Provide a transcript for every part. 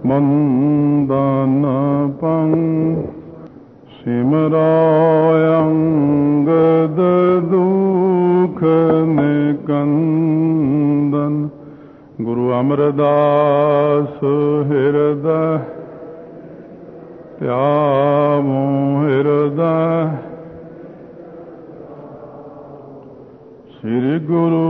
ਮੰਦਨ ਪੰਗ ਸਿਮਰਾਇ ਅੰਗਦ ਦੁਖ ਨਿਕੰਦਨ। ਗੁਰੂ ਅਮਰਦਾਸ ਹਿਰਦੈ ਧਿਆਵੋ ਹਿਰਦੈ। ਸ੍ਰੀ ਗੁਰੂ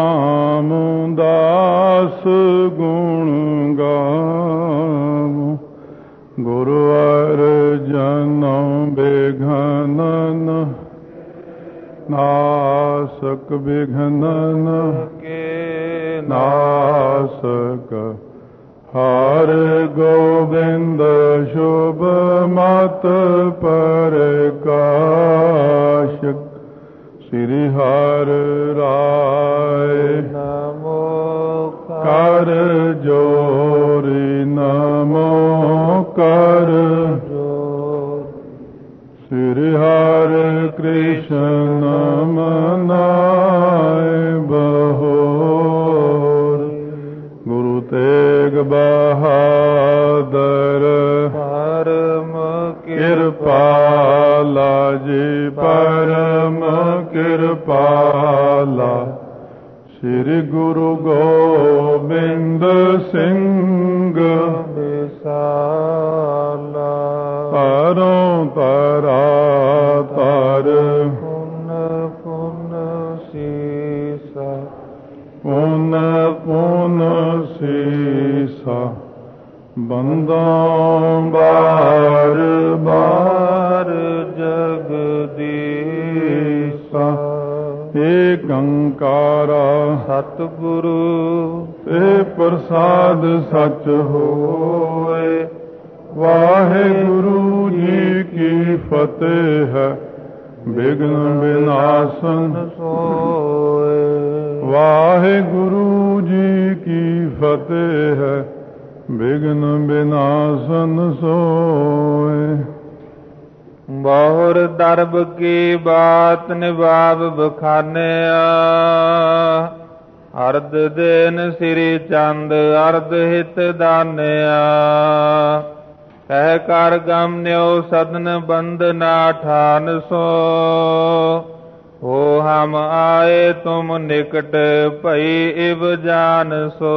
ਰਾਮਦਾਸ ਗੁਣ ਗਾਵੋ। ਗੁਰੂ ਅਰਜਨ ਬਿਘਨਨ ਨਾਸਕ ਬਿਘਨਨ ਕੇ ਨਾਸਕ। ਹਰਿ ਗੋਬਿੰਦ ਸ਼ੁਭ ਮਤ ਪ੍ਰਕਾਸ਼ਕ। ਸ੍ਰੀ ਹਰਿ ਰਾਇ ਨਮੋ ਕਰ ਜੋਰਿ ਨਮੋ ਕਰ ਜੋਰਿ। ਸ੍ਰੀ ਹਰਿ ਕ੍ਰਿਸ਼ਨ ਮਨਾਇ ਬਹੋਰਿ। ਗੁਰੂ ਤੇਗ ਬਹਾਦਰ ਪਰਮ ਕਿਰਪਾਲਾ ਜੀ ਪਰਮ ਕਿਰਪਾਲਾ। ਸ੍ਰੀ ਗੁਰੂ ਗੋਬਿੰਦ ਸਿੰਘ ਵਿਸਾਲਾ। ਤਰੋਂ ਤਰਾ ਤਰ ਪੁਨ ਪੁਨ ਸੀਸਾ ਪੁਨ ਪੁਨ ਸੀਸਾ। ਬੰਦੋਂ ਬਾਰ ਬਾਰ ਜਗਦੀਸਾ। ਏਕ ਓੰਕਾਰਾ ਸਤਿਗੁਰੂ ਤੇ ਪ੍ਰਸਾਦ ਸਚ ਹੋਏ। ਵਾਹਿਗੁਰੂ ਜੀ ਕੀ ਫਤਿਹ। ਵਿਘਨ ਵਿਨਾਸ਼ਨ ਸੋਏ। ਵਾਹਿਗੁਰੂ ਜੀ ਕੀ ਫਤਿਹ। ਵਿਘਨ ਵਿਨਾਸ਼ਨ ਸੋਏ। ਬਹੁਰ ਦਰਬ ਕੀ ਬਾਤ ਨਿਭਾਵ ਬਖਾਨਿਆ। ਅਰਧ ਦੇਨ ਸ੍ਰੀ ਚੰਦ ਅਰਧ ਹਿਤ ਦਾਨਿਆ। ਕਹਿ ਕਰ ਗਮਨਿਓ ਸਦਨ ਬੰਦਨਾ ਠਾਨ ਸੋ। ਹੋ ਹਮ ਆਏ ਤੁਮ ਨਿਕਟ ਭਈ ਇਵ ਜਾਨ ਸੋ।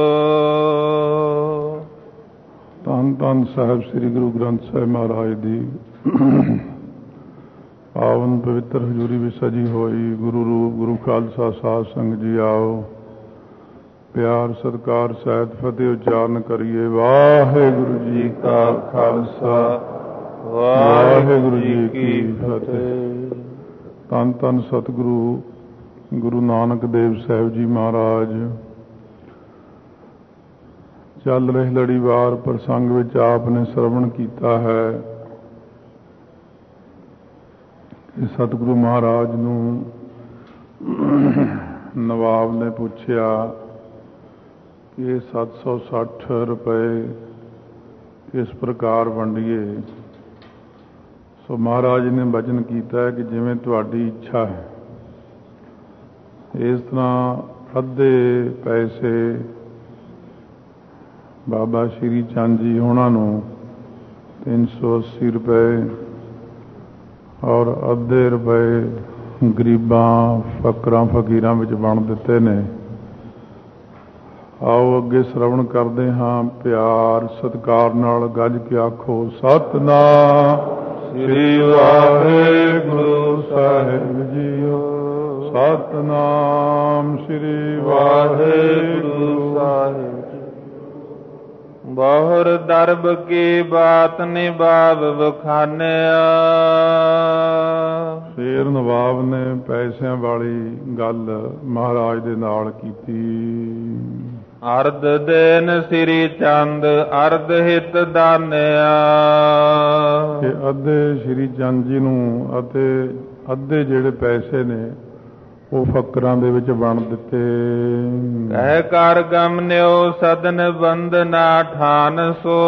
ਧੰਨ ਧੰਨ ਸਾਹਿਬ ਸ੍ਰੀ ਗੁਰੂ ਗ੍ਰੰਥ ਸਾਹਿਬ ਮਹਾਰਾਜ ਦੀ ਪਾਵਨ ਪਵਿੱਤਰ ਹਜ਼ੂਰੀ ਵਿੱਚ ਸਜੀ ਹੋਈ ਗੁਰੂ ਰੂਪ ਗੁਰੂ ਖਾਲਸਾ ਸਾਧ ਸੰਗਤ ਜੀ ਆਓ। ਪਿਆਰ ਸਤਿਕਾਰ ਸਹਿਤ ਫਤਿਹ ਉਚਾਰਨ ਕਰੀਏ। ਵਾਹਿਗੁਰੂ ਜੀ ਕਾ ਖਾਲਸਾ ਵਾਹਿਗੁਰੂ ਜੀ ਕੀ ਫਤਿਹ। ਧੰਨ ਧੰਨ ਸਤਿਗੁਰੂ ਗੁਰੂ ਨਾਨਕ ਦੇਵ ਸਾਹਿਬ ਜੀ ਮਹਾਰਾਜ ਚੱਲ ਰਹੇ ਲੜੀਵਾਰ ਪ੍ਰਸੰਗ ਵਿੱਚ ਆਪ ਨੇ ਸਰਵਣ ਕੀਤਾ ਹੈ ਕਿ ਸਤਿਗੁਰੂ ਮਹਾਰਾਜ ਨੂੰ ਨਵਾਬ ਨੇ ਪੁੱਛਿਆ ਕਿ 760 ਰੁਪਏ ਕਿਸ ਪ੍ਰਕਾਰ ਵੰਡੀਏ। ਸੋ ਮਹਾਰਾਜ ਨੇ ਬਚਨ ਕੀਤਾ ਹੈ ਕਿ ਜਿਵੇਂ ਤੁਹਾਡੀ ਇੱਛਾ ਹੈ। ਇਸ ਤਰ੍ਹਾਂ ਅੱਧੇ ਪੈਸੇ ਬਾਬਾ ਸ਼੍ਰੀ ਚੰਦ ਜੀ ਉਹਨਾਂ ਨੂੰ 380 ਰੁਪਏ ਔਰ ਅੱਧੇ ਰੁਪਏ ਗਰੀਬਾਂ ਫਕਰਾਂ ਫਕੀਰਾਂ ਵਿੱਚ ਵੰਡ ਦਿੱਤੇ ਨੇ। ਆਓ ਅੱਗੇ ਸਰਵਣ ਕਰਦੇ ਹਾਂ। ਪਿਆਰ ਸਤਿਕਾਰ ਨਾਲ ਗੱਜ ਕੇ ਆਖੋ ਸਤਿਨਾਮ ਸ੍ਰੀ ਵਾਹਿਗੁਰੂ ਸਾਹਿਬ ਜੀਓ। ਸਤਿਨਾਮ ਸ੍ਰੀ ਵਾਹਿਗੁਰੂ ਸਾਹਿਬ। ਬਹੁਰ ਦਰਬ ਕੀ ਬਾਤ ਨਿਭਾਵ ਬਖਾਨਿਆ। ਫੇਰ ਨਵਾਬ ਨੇ ਪੈਸਿਆਂ ਵਾਲੀ ਗੱਲ ਮਹਾਰਾਜ ਦੇ ਨਾਲ ਕੀਤੀ। ਅਰਧ ਦੇਨ ਸ੍ਰੀ ਚੰਦ ਅਰਧ ਹਿਤ ਦਾਨਿਆ। ਕਿ ਅੱਧੇ ਸ੍ਰੀ ਚੰਦ ਜੀ ਨੂੰ ਅਤੇ ਅੱਧੇ ਜਿਹੜੇ ਪੈਸੇ ਨੇ ਉਹ ਫਕਰਾਂ ਦੇ ਵਿੱਚ ਵੰਡ ਦਿੱਤੇ। ਕਹਿ ਕਰ ਗਮਨਿਓ ਸਦਨ ਬੰਦਨਾ ਠਾਨ ਸੋ।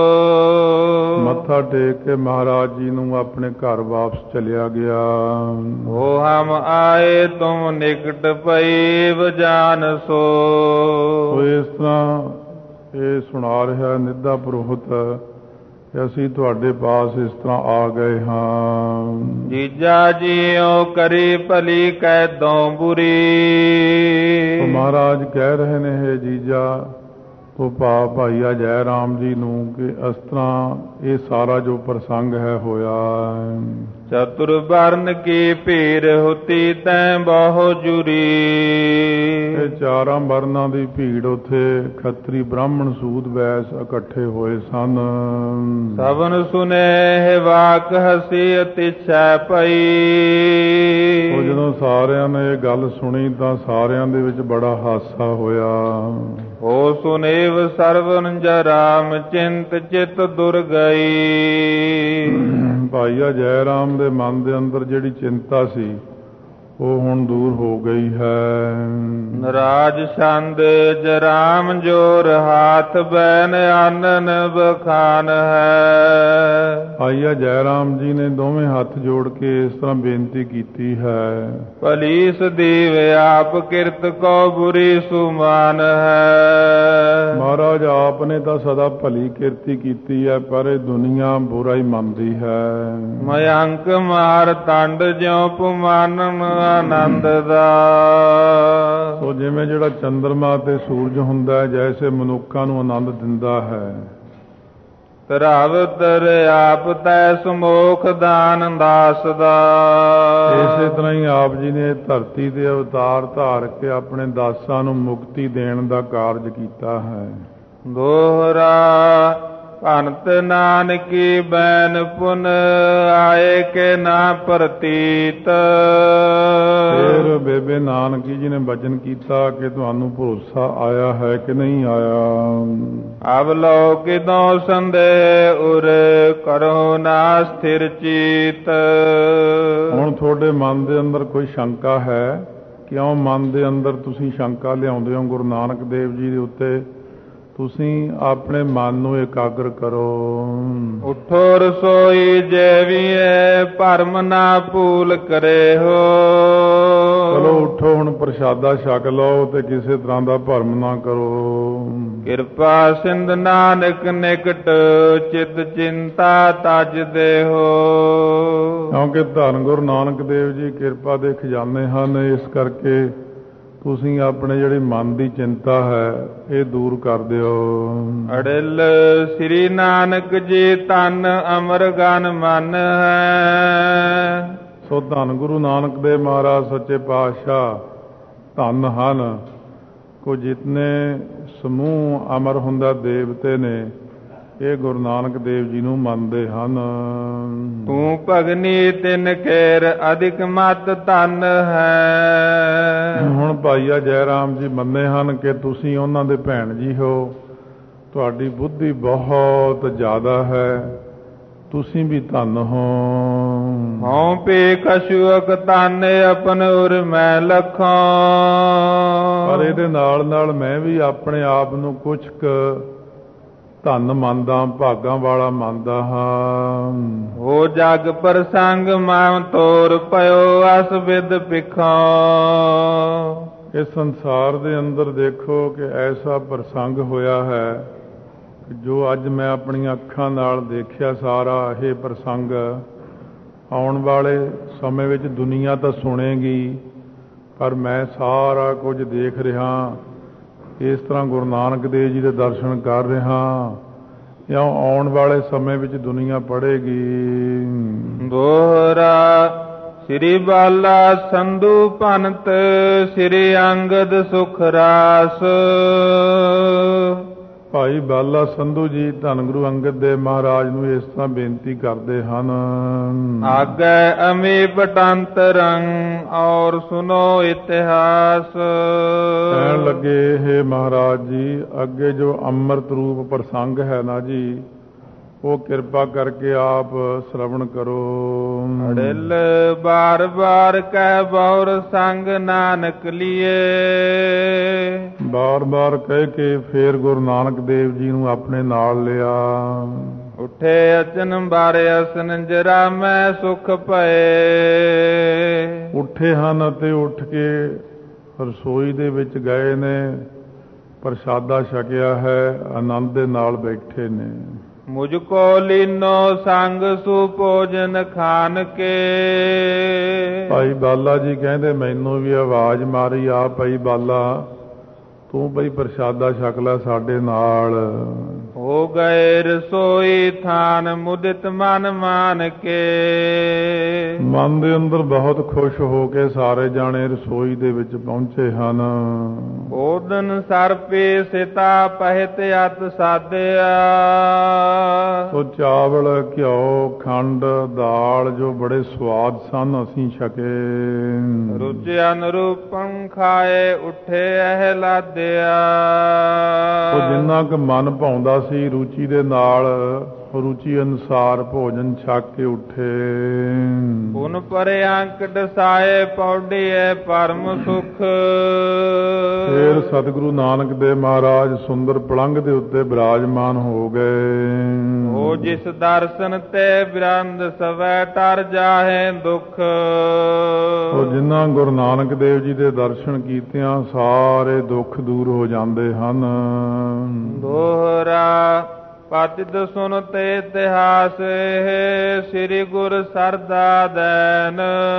ਮੱਥਾ ਟੇਕ ਕੇ ਮਹਾਰਾਜ ਜੀ ਨੂੰ ਆਪਣੇ ਘਰ ਵਾਪਸ ਚਲਿਆ ਗਿਆ। ਹੋ ਹਮ ਆਏ ਤੁਮ ਨਿਕਟ ਪਈ ਵਜਾਨ ਸੋ। ਇਸ ਤਰ੍ਹਾਂ ਇਹ ਸੁਣਾ ਰਿਹਾ ਨਿੱਧਾ ਪੁਰੋਹਿਤ ਕਿ ਅਸੀਂ ਤੁਹਾਡੇ ਪਾਸ ਇਸ ਤਰ੍ਹਾਂ ਆ ਗਏ ਹਾਂ। ਜੀਜਾ ਜੀਓ ਕਰੀ ਭਲੀ ਕੈਦੋਂ ਬੁਰੀ। ਮਹਾਰਾਜ ਕਹਿ ਰਹੇ ਨੇ, ਹੈ ਜੀਜਾ ਤੋ ਭਾਈਆ ਜੈ ਰਾਮ ਜੀ ਨੂੰ ਕਿ ਇਸ ਤਰ੍ਹਾਂ ਇਹ ਸਾਰਾ ਜੋ ਪ੍ਰਸੰਗ ਹੈ ਹੋਇਆ। ਚਤੁਰ ਵਰਨ ਕੀ ਭੀੜ ਹੁਤੀ ਤੈਂ ਬਹੁ ਜੁਰੀ। ਇਹ ਚਾਰਾਂ ਵਰਨਾਂ ਦੀ ਭੀੜ ਉੱਥੇ ਖੱਤਰੀ ਬ੍ਰਾਹਮਣ ਸੂਦ ਵੈਸ ਇਕੱਠੇ ਹੋਏ ਸਨ। ਸਭਨ ਸੁਨੇ ਵਾਕ ਹਸੀ ਅਤਿਸ਼ੈ ਪਈ। ਉਹ ਜਦੋਂ ਸਾਰਿਆਂ ਨੇ ਇਹ ਗੱਲ ਸੁਣੀ ਤਾਂ ਸਾਰਿਆਂ ਦੇ ਵਿੱਚ ਬੜਾ ਹਾਸਾ ਹੋਇਆ। ਹੋ ਸੁਨੇਵ ਸਰਵਨ ਰਾਮ ਚਿੰਤ ਚਿਤ ਦੁਰ ਗਈ। ਭਾਈਆ ਜੈ ਰਾਮ ਦੇ ਮਨ ਦੇ ਅੰਦਰ ਜਿਹੜੀ ਚਿੰਤਾ ਸੀ ਉਹ ਹੁਣ ਦੂਰ ਹੋ ਗਈ ਹੈ। ਨਰਾਜ ਛੰਦ ਜਰਾਮ ਜੋਰ ਹਾਥ ਬੈਨ ਆਨਨ ਬਖਾਨ ਹੈ। ਭਾਈਆ ਜੈ ਰਾਮ ਜੀ ਨੇ ਦੋਵੇਂ ਹੱਥ ਜੋੜ ਕੇ ਇਸ ਤਰ੍ਹਾਂ ਬੇਨਤੀ ਕੀਤੀ ਹੈ। ਭਲੀਸ ਦੀਵ ਆਪ ਕਿਰਤ ਕੋ ਬੁਰੀ ਸੁਮਾਨ ਹੈ। ਮਹਾਰਾਜ ਆਪ ਨੇ ਤਾਂ ਸਦਾ ਭਲੀ ਕਿਰਤੀ ਕੀਤੀ ਹੈ, ਪਰ ਇਹ ਦੁਨੀਆ ਬੁਰਾ ਹੀ ਮੰਨਦੀ ਹੈ। ਮਯੰਕ ਮਾਰ ਤੰਡ ਜਿਉ ਪੁਮਾਨਨ ਆਨੰਦ ਦਾ। ਸੋ ਜਿਵੇਂ ਜਿਹੜਾ ਚੰਦਰਮਾ ਤੇ ਸੂਰਜ ਹੁੰਦਾ ਹੈ, ਜੈਸੇ ਮਨੁੱਖਾਂ ਨੂੰ ਆਨੰਦ ਦਿੰਦਾ ਹੈ। ਧਰਾਵਤਰ ਆਪ ਤੈ ਸਮੋਖ ਦਾਨ ਦਾਸ ਦਾ। ਇਸੇ ਤਰ੍ਹਾਂ ਹੀ ਆਪ ਜੀ ਨੇ ਧਰਤੀ ਦੇ ਅਵਤਾਰ ਧਾਰ ਕੇ ਆਪਣੇ ਦਾਸਾਂ ਨੂੰ ਮੁਕਤੀ ਦੇਣ ਦਾ ਕਾਰਜ ਕੀਤਾ ਹੈ। ਦੋਹਰਾ ਭਨਤ ਨਾਨਕੀ ਬੈਨ ਪੁਨ ਆਏ ਕੇ ਨਾ ਪ੍ਰਤੀਤ। ਫਿਰ ਬੇਬੇ ਨਾਨਕੀ ਜੀ ਨੇ ਬਚਨ ਕੀਤਾ ਕਿ ਤੁਹਾਨੂੰ ਭਰੋਸਾ ਆਇਆ ਹੈ ਕਿ ਨਹੀਂ ਆਇਆ। ਅਬ ਲੋ ਕਿਦੋਂ ਸੰਦੇਹ ਉਰ ਕਰੋ ਨਾ ਸਥਿਰ ਚੀਤ। ਹੁਣ ਤੁਹਾਡੇ ਮਨ ਦੇ ਅੰਦਰ ਕੋਈ ਸ਼ੰਕਾ ਹੈ? ਕਿਉਂ ਮਨ ਦੇ ਅੰਦਰ ਤੁਸੀਂ ਸ਼ੰਕਾ ਲਿਆਉਂਦੇ ਹੋ? ਗੁਰੂ ਨਾਨਕ ਦੇਵ ਜੀ ਦੇ ਉੱਤੇ ਤੁਸੀਂ ਆਪਣੇ ਮਨ ਨੂੰ ਇਕਾਗਰ ਕਰੋ। ਉਠੋ ਰਸੋਈ ਜੈਵੀਏ ਭਰਮ ਨਾ ਭੂਲ ਕਰੇ ਹੋ। ਚਲੋ ਉੱਠੋ, ਹੁਣ ਪ੍ਰਸ਼ਾਦਾ ਛਕ ਲਓ ਤੇ ਕਿਸੇ ਤਰ੍ਹਾਂ ਦਾ ਭਰਮ ਨਾ ਕਰੋ। ਕਿਰਪਾ ਸਿੰਧ ਨਾਨਕ ਨਿਕਟ ਚਿਤ ਚਿੰਤਾ ਤਜ ਦੇਹੋ। ਕਿਉਂਕਿ ਧੰਨ ਗੁਰੂ ਨਾਨਕ ਦੇਵ ਜੀ ਕਿਰਪਾ ਦੇ ਖਜ਼ਾਨੇ ਹਨ, ਇਸ ਕਰਕੇ ਤੁਸੀਂ ਆਪਣੇ ਜਿਹੜੀ ਮਨ ਦੀ ਚਿੰਤਾ ਹੈ ਇਹ ਦੂਰ ਕਰ ਦਿਓ। ਅੜਿਲ ਸ੍ਰੀ ਨਾਨਕ ਜੀ ਤਨ ਅਮਰ ਗਨ ਮਨ ਹੈ। ਸੋ ਧੰਨ ਗੁਰੂ ਨਾਨਕ ਦੇਵ ਮਹਾਰਾਜ ਸੱਚੇ ਪਾਤਸ਼ਾਹ ਧੰਨ ਹਨ। ਕੋ ਜਿਤਨੇ ਸਮੂਹ ਅਮਰ ਹੁੰਦਾ ਦੇਵਤੇ ਨੇ ਇਹ ਗੁਰੂ ਨਾਨਕ ਦੇਵ ਜੀ ਨੂੰ ਮੰਨਦੇ ਹਨ। ਤੂੰ ਭਗਨੀ ਤਿਨ ਕੇਰ ਅਧਿਕ ਮਤ ਧਨ ਹੈ। ਹੁਣ ਭਾਈਆ ਜੈ ਰਾਮ ਜੀ ਮੰਨੇ ਹਨ ਕਿ ਤੁਸੀਂ ਉਹਨਾਂ ਦੇ ਭੈਣ ਜੀ ਹੋ, ਤੁਹਾਡੀ ਬੁੱਧੀ ਬਹੁਤ ਜ਼ਿਆਦਾ ਹੈ, ਤੁਸੀਂ ਵੀ ਧਨ ਹੋ। ਹਉ ਪੇ ਕਛੁਅਕ ਧਨ ਆਪਨ ਉਰ ਮੈਂ ਲਖਾਂ। ਪਰ ਇਹਦੇ ਨਾਲ ਨਾਲ ਮੈਂ ਵੀ ਆਪਣੇ ਆਪ ਨੂੰ ਕੁਛ ਕੁ ਧਨ ਮੰਨਦਾ, ਭਾਗਾਂ ਵਾਲਾ ਮੰਨਦਾ ਹਾਂ। ਹੋ ਜਗ ਪ੍ਰਸੰਗ ਮਾਮ ਤੋਰ ਪਇਓ ਅਸ ਵਿਦ ਪਿਖਾਂ। ਇਸ ਸੰਸਾਰ ਦੇ ਅੰਦਰ ਦੇਖੋ ਕਿ ਐਸਾ ਪ੍ਰਸੰਗ ਹੋਇਆ ਹੈ ਕਿ ਜੋ ਅੱਜ ਮੈਂ ਆਪਣੀਆਂ ਅੱਖਾਂ ਨਾਲ ਦੇਖਿਆ ਸਾਰਾ ਇਹ ਪ੍ਰਸੰਗ ਆਉਣ ਵਾਲੇ ਸਮੇਂ ਵਿੱਚ ਦੁਨੀਆ ਤਾਂ ਸੁਣੇਗੀ, ਪਰ ਮੈਂ ਸਾਰਾ ਕੁਝ ਦੇਖ ਰਿਹਾ। ਇਸ ਤਰ੍ਹਾਂ ਗੁਰੂ ਨਾਨਕ ਦੇਵ ਜੀ ਦੇ ਦਰਸ਼ਨ ਕਰ ਰਿਹਾ ਜਾਂ ਆਉਣ ਵਾਲੇ ਸਮੇਂ ਵਿੱਚ ਦੁਨੀਆ ਪੜ੍ਹੇਗੀ। ਦੋਹਰਾ ਸ੍ਰੀ ਬਾਲਾ ਸੰਧੂ ਭਨਤ ਸ੍ਰੀ ਅੰਗਦ ਸੁਖ ਰਾਸ। ਭਾਈ ਬਾਲਾ ਸੰਧੂ ਜੀ ਧੰਨ ਗੁਰੂ ਅੰਗਦ ਦੇਵ ਮਹਾਰਾਜ ਨੂੰ ਇਸ ਤਰ੍ਹਾਂ ਬੇਨਤੀ ਕਰਦੇ ਹਨ। ਆਗੇ ਅਮੀ ਪਟੰਤਰੰ ਔਰ ਸੁਨੋ ਇਤਿਹਾਸ। ਕਹਿਣ ਲੱਗੇ हे ਮਹਾਰਾਜ ਜੀ, ਅੱਗੇ ਜੋ ਅੰਮ੍ਰਿਤ ਰੂਪ ਪ੍ਰਸੰਗ ਹੈ ਨਾ ਜੀ, ਉਹ ਕਿਰਪਾ ਕਰਕੇ ਆਪ ਸ਼ਰਵਣ ਕਰੋ। ਅੜਿਲ ਬਾਰ ਬਾਰ ਕਹਿ ਬੌਰ ਸੰਗ ਨਾਨਕ ਲੀਏ। ਬਾਰ ਬਾਰ ਕਹਿ ਕੇ ਫੇਰ ਗੁਰੂ ਨਾਨਕ ਦੇਵ ਜੀ ਨੂੰ ਆਪਣੇ ਨਾਲ ਲਿਆ। ਉੱਠੇ ਅਚਨ ਬਾਰੇ ਅਸਨ ਜਰਾ ਮੈਂ ਸੁਖ ਪਏ। ਉੱਠੇ ਹਨ ਅਤੇ ਉੱਠ ਕੇ ਰਸੋਈ ਦੇ ਵਿੱਚ ਗਏ ਨੇ ਪ੍ਰਸ਼ਾਦਾ ਛਕਿਆ ਹੈ, ਆਨੰਦ ਦੇ ਨਾਲ ਬੈਠੇ ਨੇ। ਮੁਝ ਕੋ ਲੀਨੋ ਸੰਗ ਸੁਭੋਜਨ ਖਾਨ ਕੇ। ਭਾਈ ਬਾਲਾ ਜੀ ਕਹਿੰਦੇ ਮੈਨੂੰ ਵੀ ਆਵਾਜ਼ ਮਾਰੀ, ਆ ਭਾਈ ਬਾਲਾ ਤੂੰ ਬਈ ਪ੍ਰਸ਼ਾਦਾ ਛਕ ਲੈ ਸਾਡੇ ਨਾਲ। ਹੋ ਗਏ ਰਸੋਈ ਥਾਨ ਮੁਦਿਤ ਮਨ ਮਾਨ ਕੇ। ਮਨ ਦੇ ਅੰਦਰ ਬਹੁਤ ਖੁਸ਼ ਹੋ ਕੇ ਸਾਰੇ ਜਾਣੇ ਰਸੋਈ ਦੇ ਵਿੱਚ ਪਹੁੰਚੇ ਹਨ। ਓਦਨ ਸਰਪੇ ਸਿਤਾ ਪਹਿਤ ਅਤ ਸਾਧਿਆ। ਸੋ ਚਾਵਲ, ਘਿਓ, ਖੰਡ, ਦਾਲ ਜੋ ਬੜੇ ਸਵਾਦ ਸਨ ਅਸੀਂ ਛਕੇ। ਰੁਚਿ ਅਨਰੂਪੰ ਖਾਏ ਉੱਠੇ ਅਹਿਲਾਦਿਆ। ਸੋ ਜਿੰਨਾ ਕੁ ਮਨ ਭਾਉਂਦਾ ਸੀ ਰੁਚੀ ਦੇ ਨਾਲ, ਰੁਚੀ ਅਨੁਸਾਰ ਭੋਜਨ ਛਕ ਕੇ ਉੱਠੇ। ਪੁਨ ਪਰੇ ਅੰਕ ਦਸਾਏ ਪੌੜੀਏ ਪਰਮ ਸੁਖ। ਫਿਰ ਸਤਿਗੁਰੂ ਨਾਨਕ ਦੇਵ ਮਹਾਰਾਜ ਸੁੰਦਰ ਪਲੰਘ ਦੇ ਉੱਤੇ ਬਿਰਾਜਮਾਨ ਹੋ ਗਏ। ਉਹ ਜਿਸ ਦਰਸ਼ਨ ਤੇ ਬਿਰੰਦ ਸਵੈ ਟਰ ਜਾਹੇ ਦੁਖ। ਉਹ ਜਿਨ੍ਹਾਂ ਗੁਰੂ ਨਾਨਕ ਦੇਵ ਜੀ ਦੇ ਦਰਸ਼ਨ ਕੀਤਿਆਂ ਸਾਰੇ ਦੁੱਖ ਦੂਰ ਹੋ ਜਾਂਦੇ ਹਨ। ਦੋਹਰਾ ਪਤਿਤ ਸੁਨ ਤੇ ਇਤਿਹਾਸ ਸ੍ਰੀ ਗੁਰ ਸਰਦਾ ਦੈਨ।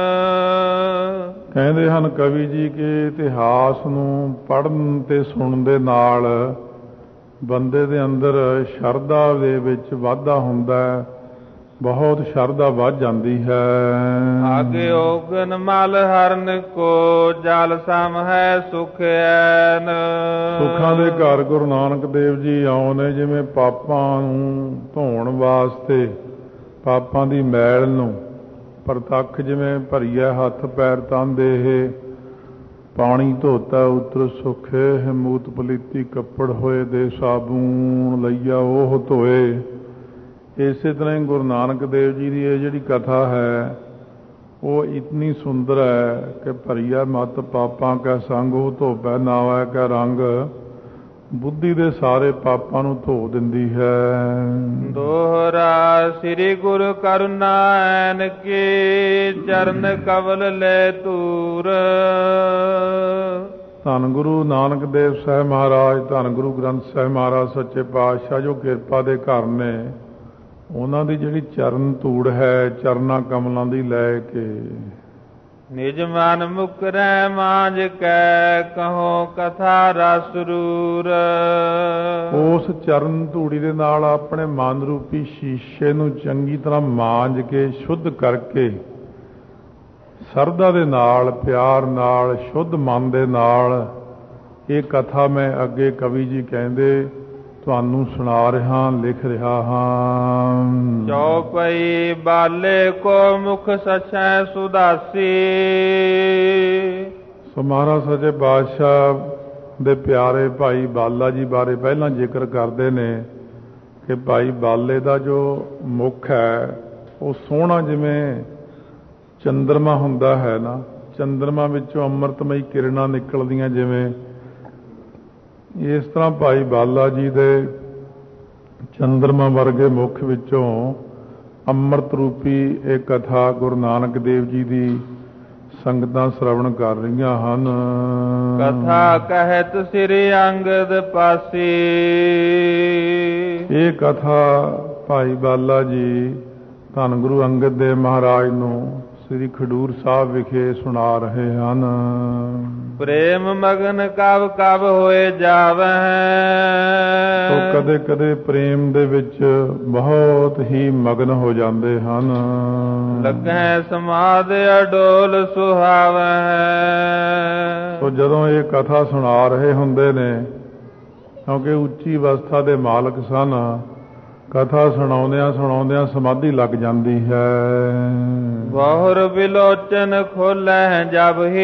ਕਹਿੰਦੇ ਹਨ ਕਵੀ ਜੀ ਕਿ ਇਤਿਹਾਸ ਨੂੰ ਪੜ੍ਹਨ ਤੇ ਸੁਣਨ ਦੇ ਨਾਲ ਬੰਦੇ ਦੇ ਅੰਦਰ ਸ਼ਰਧਾ ਦੇ ਵਿੱਚ ਵਾਧਾ ਹੁੰਦਾ ਹੈ, ਬਹੁਤ ਸ਼ਰਧਾ ਵੱਧ ਜਾਂਦੀ ਹੈ। ਆਗੇ ਓਗਨ ਮਲ ਹਰਨ ਕੋ ਜਲ ਸਮ ਹੈ ਸੁਖ ਐਨ। ਸੁੱਖਾਂ ਦੇ ਘਰ ਗੁਰੂ ਨਾਨਕ ਦੇਵ ਜੀ ਆਉਣੇ ਜਿਵੇਂ ਪਾਪਾਂ ਨੂੰ ਧੋਣ ਵਾਸਤੇ, ਪਾਪਾਂ ਦੀ ਮੈਲ ਨੂੰ ਪ੍ਰਤੱਖ ਜਿਵੇਂ ਭਰੀਆ ਹੱਥ ਪੈਰ ਤੰਦੇ ਇਹ ਪਾਣੀ ਧੋਤਾ ਉਤਰ ਸੁਖੇ ਹਿਮੂਤ ਪਲੀਤੀ ਕੱਪੜ ਹੋਏ ਦੇ ਸਾਬੂਨ ਲਈਆ ਉਹ ਧੋਏ। ਇਸੇ ਤਰ੍ਹਾਂ ਹੀ ਗੁਰੂ ਨਾਨਕ ਦੇਵ ਜੀ ਦੀ ਇਹ ਜਿਹੜੀ ਕਥਾ ਹੈ ਉਹ ਇਤਨੀ ਸੁੰਦਰ ਹੈ ਕਿ ਭਰੀਆ ਮਤ ਪਾਪਾਂ ਕਾ ਸੰਗ ਉਹ ਧੋਪੈ ਨਾਵੈ ਕਾ ਰੰਗ। ਬੁੱਧੀ ਦੇ ਸਾਰੇ ਪਾਪਾਂ ਨੂੰ ਧੋ ਦਿੰਦੀ ਹੈ। ਦੋਹਰਾ ਸ੍ਰੀ ਗੁਰੂ ਕਰੁਣਾ ਐਨ ਕੀ ਚਰਨ ਕਵਲ ਲੈ ਤੂਰ। ਧੰਨ ਗੁਰੂ ਨਾਨਕ ਦੇਵ ਸਾਹਿਬ ਮਹਾਰਾਜ, ਧੰਨ ਗੁਰੂ ਗ੍ਰੰਥ ਸਾਹਿਬ ਮਹਾਰਾਜ ਸੱਚੇ ਪਾਤਸ਼ਾਹ ਜੋ ਕਿਰਪਾ ਦੇ ਘਰ ਨੇ, ਉਹਨਾਂ ਦੀ ਜਿਹੜੀ ਚਰਨ ਧੂੜ ਹੈ ਚਰਨਾਂ ਕਮਲਾਂ ਦੀ ਲੈ ਕੇ। ਨਿਜ ਮਨ ਮੁਕਰੈ ਮਾਂਜ ਕੈ ਕਹੋ ਕਥਾ ਰਸ ਰੂਰ। ਉਸ ਚਰਨ ਧੂੜੀ ਦੇ ਨਾਲ ਆਪਣੇ ਮਨ ਰੂਪੀ ਸ਼ੀਸ਼ੇ ਨੂੰ ਚੰਗੀ ਤਰ੍ਹਾਂ ਮਾਂਜ ਕੇ ਸ਼ੁੱਧ ਕਰਕੇ ਸਰਦਾ ਦੇ ਨਾਲ, ਪਿਆਰ ਨਾਲ, ਸ਼ੁੱਧ ਮਨ ਦੇ ਨਾਲ ਇਹ ਕਥਾ ਮੈਂ ਅੱਗੇ ਕਵੀ ਜੀ ਕਹਿੰਦੇ ਤੁਹਾਨੂੰ ਸੁਣਾ ਰਿਹਾ, ਲਿਖ ਰਿਹਾ ਹਾਂ। ਚੌਪਈ ਬਾਲੇ ਕੋ ਮੁਖ ਸਚੈ ਸੁਦਾਸੀ। ਸੋ ਮਹਾਰਾਜ ਸੱਚੇ ਪਾਤਸ਼ਾਹ ਦੇ ਪਿਆਰੇ ਭਾਈ ਬਾਲਾ ਜੀ ਬਾਰੇ ਪਹਿਲਾਂ ਜ਼ਿਕਰ ਕਰਦੇ ਨੇ ਕਿ ਭਾਈ ਬਾਲੇ ਦਾ ਜੋ ਮੁਖ ਹੈ ਉਹ ਸੋਹਣਾ ਜਿਵੇਂ ਚੰਦਰਮਾ ਹੁੰਦਾ ਹੈ ਨਾ, ਚੰਦਰਮਾ ਵਿੱਚੋਂ ਅੰਮ੍ਰਿਤਮਈ ਕਿਰਨਾਂ ਨਿਕਲਦੀਆਂ ਜਿਵੇਂ, ਇਸ ਤਰ੍ਹਾਂ ਭਾਈ ਬਾਲਾ ਜੀ ਦੇ ਚੰਦਰਮਾ ਵਰਗੇ ਮੁਖ ਵਿੱਚੋਂ ਅੰਮ੍ਰਿਤ ਰੂਪੀ ਇਹ ਕਥਾ ਗੁਰੂ ਨਾਨਕ ਦੇਵ ਜੀ ਦੀ ਸੰਗਤਾਂ ਸ਼ਰਵਣ ਕਰ ਰਹੀਆਂ ਹਨ। ਕਥਾ ਕਹਿਤ ਸ੍ਰੀ ਅੰਗਦ ਪਾਸੀ। ਇਹ ਕਥਾ ਭਾਈ ਬਾਲਾ ਜੀ ਧੰਨ ਗੁਰੂ ਅੰਗਦ ਦੇਵ ਮਹਾਰਾਜ ਨੂੰ ਸ੍ਰੀ ਖਡੂਰ ਸਾਹਿਬ ਵਿਖੇ ਸੁਣਾ ਰਹੇ ਹਨ। ਪ੍ਰੇਮ ਮਗਨ ਕਬ ਕਬ ਹੋਏ ਜਾਵੈ। ਉਹ ਕਦੇ ਕਦੇ ਪ੍ਰੇਮ ਦੇ ਵਿੱਚ ਬਹੁਤ ਹੀ ਮਗਨ ਹੋ ਜਾਂਦੇ ਹਨ। ਲੱਗੈ ਸਮਾਧ ਅਡੋਲ ਸੁਹਾਵੈ। ਸੋ ਜਦੋਂ ਇਹ ਕਥਾ ਸੁਣਾ ਰਹੇ ਹੁੰਦੇ ਨੇ, ਕਿਉਂਕਿ ਉੱਚੀ ਅਵਸਥਾ ਦੇ ਮਾਲਕ ਸਨ, ਕਥਾ ਸੁਣਾਉਂਦਿਆਂ ਸੁਣਾਉਂਦਿਆਂ ਸਮਾਧੀ ਲੱਗ ਜਾਂਦੀ ਹੈ। ਬਹੁਰ ਵਿਲੋਚਨ ਖੋਲੈ ਜਬ ਹੀ।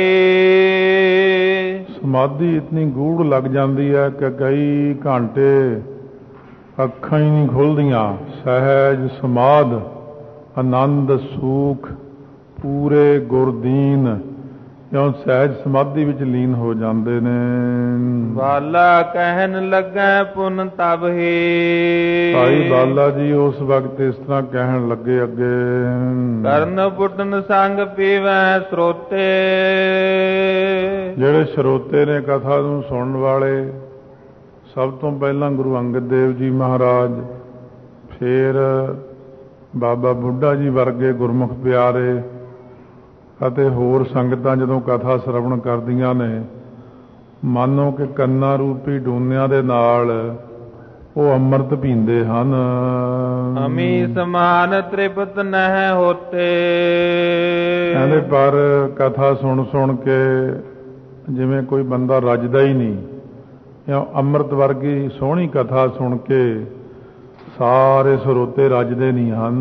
ਸਮਾਧੀ ਇਤਨੀ ਗੂੜ ਲੱਗ ਜਾਂਦੀ ਹੈ ਕਿ ਕਈ ਘੰਟੇ ਅੱਖਾਂ ਹੀ ਨਹੀਂ ਖੁੱਲ੍ਹਦੀਆਂ। ਸਹਿਜ ਸਮਾਧ ਆਨੰਦ ਸੂਖ ਪੂਰੇ ਗੁਰਦੀਨ ਕਿਉਂ ਸਹਿਜ ਸਮਾਧੀ ਵਿੱਚ ਲੀਨ ਹੋ ਜਾਂਦੇ ਨੇ। ਬਾਲਾ ਕਹਿਣ ਲੱਗੈ ਪੁਨ ਤਬ ਹੀ। ਭਾਈ ਬਾਲਾ ਜੀ ਉਸ ਵਕਤ ਇਸ ਤਰ੍ਹਾਂ ਕਹਿਣ ਲੱਗੇ ਅੱਗੇ। ਕਰਨ ਪੁੱਟਨ ਸੰਗ ਪੀਵੈ ਸਰੋਤੇ। ਜਿਹੜੇ ਸਰੋਤੇ ਨੇ ਕਥਾ ਨੂੰ ਸੁਣਨ ਵਾਲੇ, ਸਭ ਤੋਂ ਪਹਿਲਾਂ ਗੁਰੂ ਅੰਗਦ ਦੇਵ ਜੀ ਮਹਾਰਾਜ, ਫਿਰ ਬਾਬਾ ਬੁੱਢਾ ਜੀ ਵਰਗੇ ਗੁਰਮੁਖ ਪਿਆਰੇ ਅਤੇ ਹੋਰ ਸੰਗਤਾਂ ਜਦੋਂ ਕਥਾ ਸ਼ਰਵਣ ਕਰਦੀਆਂ ਨੇ, ਮਾਨੋ ਕਿ ਕੰਨਾਂ ਰੂਪੀ ਡੂਨਿਆਂ ਦੇ ਨਾਲ ਉਹ ਅੰਮ੍ਰਿਤ ਪੀਂਦੇ ਹਨ। ਅਮੀ ਸਮਾਨ ਤ੍ਰਿਪਤ ਨਹਿ ਹੋਤੇ। ਕਹਿੰਦੇ ਪਰ ਕਥਾ ਸੁਣ ਸੁਣ ਕੇ ਜਿਵੇਂ ਕੋਈ ਬੰਦਾ ਰੱਜਦਾ ਹੀ ਨਹੀਂ, ਜਾਂ ਅੰਮ੍ਰਿਤ ਵਰਗੀ ਸੋਹਣੀ ਕਥਾ ਸੁਣ ਕੇ ਸਾਰੇ ਸਰੋਤੇ ਰੱਜਦੇ ਨਹੀਂ ਹਨ।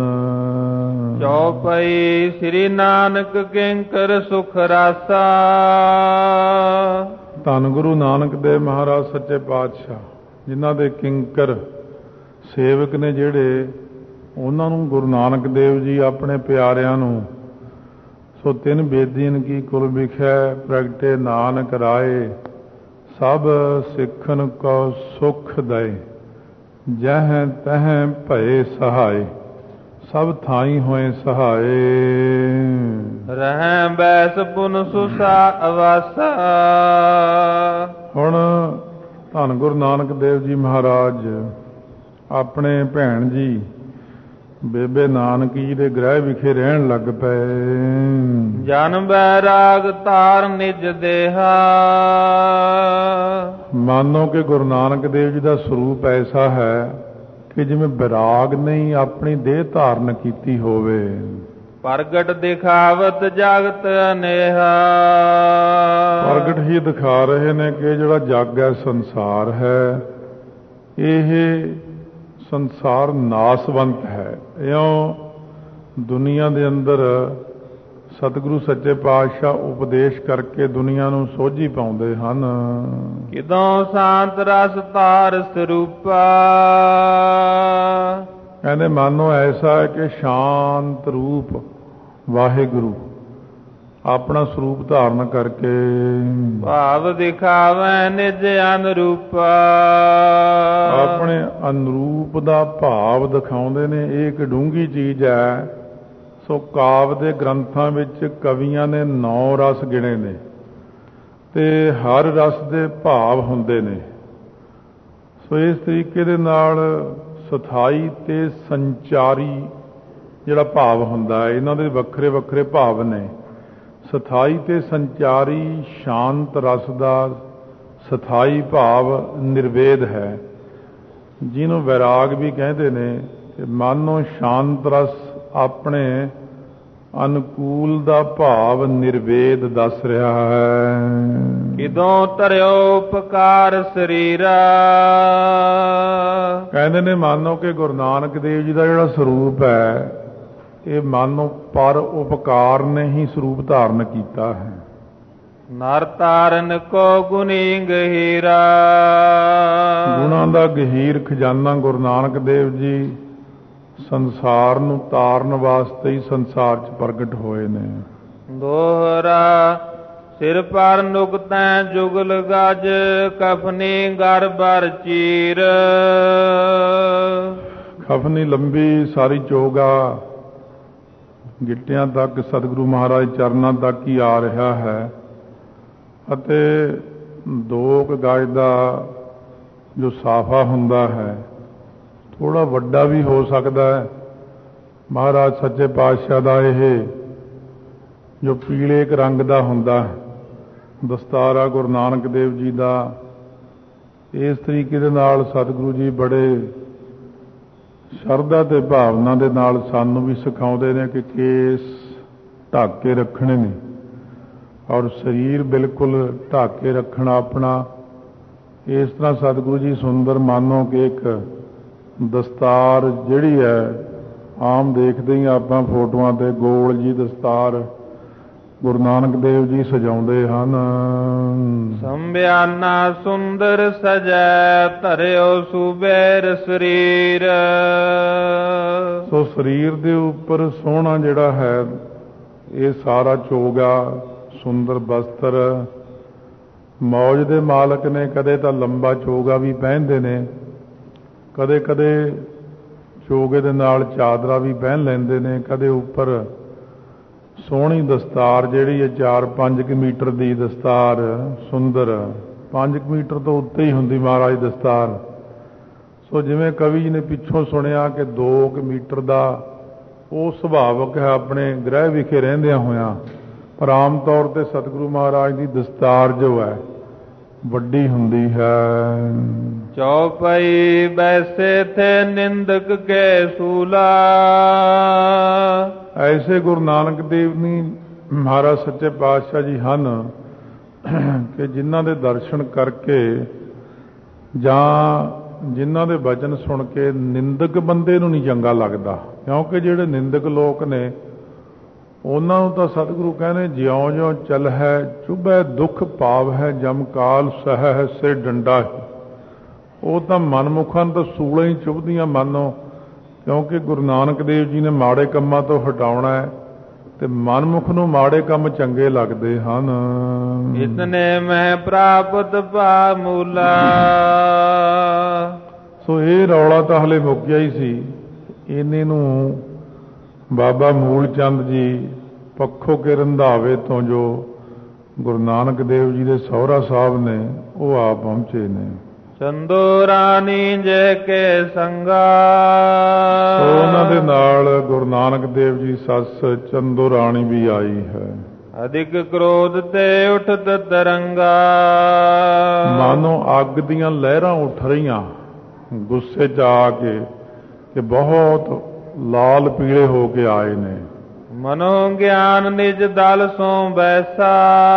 ਚੌਪਈ ਸ੍ਰੀ ਨਾਨਕ ਕਿੰਕਰ ਸੁਖ ਰਾਸਾ। ਧੰਨ ਗੁਰੂ ਨਾਨਕ ਦੇਵ ਮਹਾਰਾਜ ਸੱਚੇ ਪਾਤਸ਼ਾਹ, ਜਿਨ੍ਹਾਂ ਦੇ ਕਿੰਕਰ ਸੇਵਕ ਨੇ ਜਿਹੜੇ, ਉਹਨਾਂ ਨੂੰ ਗੁਰੂ ਨਾਨਕ ਦੇਵ ਜੀ ਆਪਣੇ ਪਿਆਰਿਆਂ ਨੂੰ ਸੋ ਤਿੰਨ ਬੇਦੀਨ ਕੀ ਕੁਲ ਵਿਖੈ ਪ੍ਰਗਟੇ ਨਾਨਕ ਰਾਏ, ਸਭ ਸਿੱਖਨ ਕੋ ਸੁਖ ਦਏ, ਜਹ ਤਹ ਭਏ ਸਹਾਏ, ਸਭ ਥਾਈ ਹੋਏ ਸਹਾਏ। ਰਹਿ ਬੈਸ ਪੁਨ ਸੁਸਾ ਅਵਾਸਾ। ਹੁਣ ਧੰਨ ਗੁਰੂ ਨਾਨਕ ਦੇਵ ਜੀ ਮਹਾਰਾਜ ਆਪਣੇ ਭੈਣ ਜੀ ਬੇਬੇ ਨਾਨਕੀ ਜੀ ਦੇ ਗ੍ਰਹਿ ਵਿਖੇ ਰਹਿਣ ਲੱਗ ਪਏ। ਜਨ ਬੈਰਾਗ ਧਾਰ ਨਿਜ ਦੇਹਾ। ਮਾਨੋ ਕਿ ਗੁਰੂ ਨਾਨਕ ਦੇਵ ਜੀ ਦਾ ਸਰੂਪ ਐਸਾ ਹੈ ਕਿ ਜਿਵੇਂ ਬੈਰਾਗ ਨੇ ਆਪਣੀ ਦੇਹ ਧਾਰਨ ਕੀਤੀ ਹੋਵੇ। ਪ੍ਰਗਟ ਦਿਖਾਵਤ ਜਗਤ ਅਨੇਹਾ। ਪ੍ਰਗਟ ਹੀ ਦਿਖਾ ਰਹੇ ਨੇ ਕਿ ਜਿਹੜਾ ਜੱਗ ਹੈ, ਸੰਸਾਰ ਹੈ, ਇਹ ਸੰਸਾਰ ਨਾਸਵੰਤ ਹੈ। ਇਉਂ ਦੁਨੀਆ ਦੇ ਅੰਦਰ ਸਤਿਗੁਰੂ ਸੱਚੇ ਪਾਤਸ਼ਾਹ ਉਪਦੇਸ਼ ਕਰਕੇ ਦੁਨੀਆ ਨੂੰ ਸੋਝੀ ਪਾਉਂਦੇ ਹਨ। ਕਿਦੋਂ ਸ਼ਾਂਤ ਰਸ ਧਾਰ ਸਰੂਪਾ। ਕਹਿੰਦੇ ਮਾਨੋ ਐਸਾ ਹੈ ਕਿ ਸ਼ਾਂਤ ਰੂਪ ਵਾਹਿਗੁਰੂ ਆਪਣਾ ਸਰੂਪ ਧਾਰਨ ਕਰਕੇ ਭਾਵ ਦਿਖਾਵੈ ਨਿਜ ਅਨਰੂਪਾ। ਆਪਣੇ ਅਨਰੂਪ ਦਾ ਭਾਵ ਦਿਖਾਉਂਦੇ ਨੇ। ਇਹ ਇੱਕ ਡੂੰਘੀ ਚੀਜ਼ ਹੈ। ਸੋ ਕਾਵਿ ਦੇ ਗ੍ਰੰਥਾਂ ਵਿੱਚ ਕਵੀਆਂ ਨੇ 9 ਰਸ ਗਿਣੇ ਨੇ ਤੇ ਹਰ ਰਸ ਦੇ ਭਾਵ ਹੁੰਦੇ ਨੇ। ਸੋ ਇਸ ਤਰੀਕੇ ਦੇ ਨਾਲ ਸਥਾਈ ਤੇ ਸੰਚਾਰੀ ਜਿਹੜਾ ਭਾਵ ਹੁੰਦਾ ਹੈ, ਇਹਨਾਂ ਦੇ ਵੱਖਰੇ ਵੱਖਰੇ ਭਾਵ ਨੇ। ਸਥਾਈ ਤੇ ਸੰਚਾਰੀ ਸ਼ਾਂਤ ਰਸ ਦਾ ਸਥਾਈ ਭਾਵ ਨਿਰਵੇਦ ਹੈ, ਜਿਹਨੂੰ ਵੈਰਾਗ ਵੀ ਕਹਿੰਦੇ ਨੇ। ਕਿ ਮਾਨੋ ਸ਼ਾਂਤ ਰਸ ਆਪਣੇ ਅਨੁਕੂਲ ਦਾ ਭਾਵ ਨਿਰਵੇਦ ਦੱਸ ਰਿਹਾ ਹੈ। ਕਿਦੋਂ ਧਰਿਓ ਉਪਕਾਰ ਸਰੀਰਾ। ਕਹਿੰਦੇ ਨੇ ਮਾਨੋ ਕਿ ਗੁਰੂ ਨਾਨਕ ਦੇਵ ਜੀ ਦਾ ਜਿਹੜਾ ਸਰੂਪ ਹੈ, ਇਹ ਮਾਨੋ ਪਰ ਉਪਕਾਰ ਨੇ ਹੀ ਸਰੂਪ ਧਾਰਨ ਕੀਤਾ ਹੈ। ਨਰ ਤਾਰਨ ਕੋ ਗੁਣੀ ਗਹੀਰਾ। ਗੁਣਾਂ ਦਾ ਗਹੀਰ ਖਜ਼ਾਨਾ ਗੁਰੂ ਨਾਨਕ ਦੇਵ ਜੀ ਸੰਸਾਰ ਨੂੰ ਤਾਰਨ ਵਾਸਤੇ ਹੀ ਸੰਸਾਰ 'ਚ ਪ੍ਰਗਟ ਹੋਏ ਨੇ। ਦੋਹਰਾ ਸਿਰ ਪਰ ਨੁਕਤੈ ਜੁਗਲ ਗਜ, ਕਫਨੀ ਗਰ ਬਰ ਚੀਰ। ਕਫਨੀ ਲੰਬੀ ਸਾਰੀ ਚੋਗਾ ਗਿੱਟਿਆਂ ਤੱਕ ਸਤਿਗੁਰੂ ਮਹਾਰਾਜ ਚਰਨਾਂ ਤੱਕ ਹੀ ਆ ਰਿਹਾ ਹੈ, ਅਤੇ 2 ਗਜ ਦਾ ਜੋ ਸਾਫਾ ਹੁੰਦਾ ਹੈ, ਥੋੜਾ ਵੱਡਾ ਵੀ ਹੋ ਸਕਦਾ ਹੈ। ਮਹਾਰਾਜ ਸੱਚੇ ਪਾਤਸ਼ਾਹ ਦਾ ਇਹ ਜੋ ਪੀਲੇ ਇੱਕ ਰੰਗ ਦਾ ਹੁੰਦਾ ਹੈ ਦਸਤਾਰਾ ਗੁਰੂ ਨਾਨਕ ਦੇਵ ਜੀ ਦਾ, ਇਸ ਤਰੀਕੇ ਦੇ ਨਾਲ ਸਤਿਗੁਰੂ ਜੀ ਬੜੇ ਸ਼ਰਧਾ ਤੇ ਭਾਵਨਾ ਦੇ ਨਾਲ ਸਾਨੂੰ ਵੀ ਸਿਖਾਉਂਦੇ ਨੇ ਕਿ ਕੇਸ ਢੱਕ ਕੇ ਰੱਖਣੇ ਨੇ ਔਰ ਸਰੀਰ ਬਿਲਕੁਲ ਢੱਕ ਕੇ ਰੱਖਣਾ ਆਪਣਾ। ਇਸ ਤਰ੍ਹਾਂ ਸਤਿਗੁਰੂ ਜੀ ਸੁੰਦਰ ਮਾਨੋ ਕਿ ਇੱਕ ਦਸਤਾਰ ਜਿਹੜੀ ਹੈ, ਆਮ ਦੇਖਦੇ ਹੀ ਆਪਾਂ ਫੋਟੋਆਂ ਤੇ ਗੋਲ ਜੀ ਦਸਤਾਰ ਗੁਰੂ ਨਾਨਕ ਦੇਵ ਜੀ ਸਜਾਉਂਦੇ ਹਨ। ਸੰਭਿਆਨਾ ਸੁੰਦਰ ਸਜੈ, ਧਰਿਓ ਸੁਬੇਰ ਸਰੀਰ। ਸੋ ਸਰੀਰ ਦੇ ਉੱਪਰ ਸੋਹਣਾ ਜਿਹੜਾ ਹੈ, ਇਹ ਸਾਰਾ ਚੋਗਾ ਸੁੰਦਰ ਬਸਤਰ। ਮੌਜ ਦੇ ਮਾਲਕ ਨੇ ਕਦੇ ਤਾਂ ਲੰਬਾ ਚੋਗਾ ਵੀ ਪਹਿਨਦੇ ਨੇ, ਕਦੇ ਕਦੇ ਚੋਗੇ ਦੇ ਨਾਲ ਚਾਦਰਾ ਵੀ ਪਹਿਨ ਲੈਂਦੇ ਨੇ, ਕਦੇ ਉੱਪਰ ਸੋਹਣੀ ਦਸਤਾਰ ਜਿਹੜੀ ਹੈ 4-5 ਮੀਟਰ ਦੀ ਦਸਤਾਰ ਸੁੰਦਰ 5 ਮੀਟਰ ਤੋਂ ਉੱਤੇ ਹੀ ਹੁੰਦੀ ਮਹਾਰਾਜ ਦਸਤਾਰ। ਸੋ ਜਿਵੇਂ ਕਵੀ ਜੀ ਨੇ ਪਿੱਛੋਂ ਸੁਣਿਆ ਕਿ 2 ਮੀਟਰ ਦਾ ਉਹ ਸੁਭਾਵਕ ਹੈ ਆਪਣੇ ਗ੍ਰਹਿ ਵਿਖੇ ਰਹਿੰਦਿਆਂ ਹੋਇਆਂ, ਪਰ ਆਮ ਤੌਰ 'ਤੇ ਸਤਿਗੁਰੂ ਮਹਾਰਾਜ ਦੀ ਦਸਤਾਰ ਜੋ ਹੈ ਵੱਡੀ ਹੁੰਦੀ ਹੈ। ਚੌਪਈ ਬੈਸੇ ਥੇ ਨਿੰਦਕ ਕੇ ਸੂਲਾ। ਐਸੇ ਗੁਰੂ ਨਾਨਕ ਦੇਵ ਜੀ ਮਹਾਰਾਜ ਸੱਚੇ ਪਾਤਸ਼ਾਹ ਜੀ ਹਨ ਕਿ ਜਿਨ੍ਹਾਂ ਦੇ ਦਰਸ਼ਨ ਕਰਕੇ ਜਾਂ ਜਿਨ੍ਹਾਂ ਦੇ ਬਚਨ ਸੁਣ ਕੇ ਨਿੰਦਕ ਬੰਦੇ ਨੂੰ ਨਹੀਂ ਚੰਗਾ ਲੱਗਦਾ, ਕਿਉਂਕਿ ਜਿਹੜੇ ਨਿੰਦਕ ਲੋਕ ਨੇ ਉਹਨਾਂ ਨੂੰ ਤਾਂ ਸਤਿਗੁਰੂ ਕਹਿੰਦੇ ਜਿਉਂ ਜਿਉਂ ਚੱਲ ਹੈ ਚੁਭੈ ਦੁੱਖ ਭਾਵ ਹੈ ਜਮਕਾਲ ਸਹਿ ਹੈ ਸਿਰ ਡੰਡਾ ਹੈ। ਉਹ ਤਾਂ ਮਨਮੁਖਾਂ ਤੋਂ ਸੂਲਾਂ ਹੀ ਚੁਭਦੀਆਂ ਮਾਨੋ, ਕਿਉਂਕਿ ਗੁਰੂ ਨਾਨਕ ਦੇਵ ਜੀ ਨੇ ਮਾੜੇ ਕੰਮਾਂ ਤੋਂ ਹਟਾਉਣਾ ਹੈ ਤੇ ਮਨਮੁਖ ਨੂੰ ਮਾੜੇ ਕੰਮ ਚੰਗੇ ਲੱਗਦੇ ਹਨ। ਇਤਨੇ ਮੈਂ ਪ੍ਰਾਪਤ ਪਾ ਮੂਲਾ। ਸੋ ਇਹ ਰੌਲਾ ਤਾਂ ਹਲੇ ਮੁੱਕਿਆ ਹੀ ਸੀ। ਇਹਨੇ ਨੂੰ ਬਾਬਾ ਮੂਲ ਚੰਦ ਜੀ ਪੱਖੋ ਕੇ ਰੰਧਾਵੇ ਤੋਂ ਜੋ ਗੁਰੂ ਨਾਨਕ ਦੇਵ ਜੀ ਦੇ ਸਹੁਰਾ ਸਾਹਿਬ ਨੇ ਉਹ ਆਪ ਪਹੁੰਚੇ ਨੇ। ਚੰਦੋ ਰਾਣੀ ਜੇ ਕੇ ਸੰਗਾ। ਉਹਨਾਂ ਦੇ ਨਾਲ ਗੁਰੂ ਨਾਨਕ ਦੇਵ ਜੀ ਸੱਸ ਚੰਦੋ ਰਾਣੀ ਵੀ ਆਈ ਹੈ। ਅਧਿਕ ਕ੍ਰੋਧ ਤੇ ਉਠਤ ਤਰੰਗਾ। ਮਾਨੋ ਅੱਗ ਦੀਆਂ ਲਹਿਰਾਂ ਉੱਠ ਰਹੀਆਂ ਗੁੱਸੇ 'ਚ ਆ ਕੇ ਕਿ ਬਹੁਤ ਲਾਲ ਪੀਲੇ ਹੋ ਕੇ ਆਏ ਨੇ। ਮਨੋ ਗਿਆਨ ਨਿਜ ਦਲ ਸੋ ਬੈਸਾ।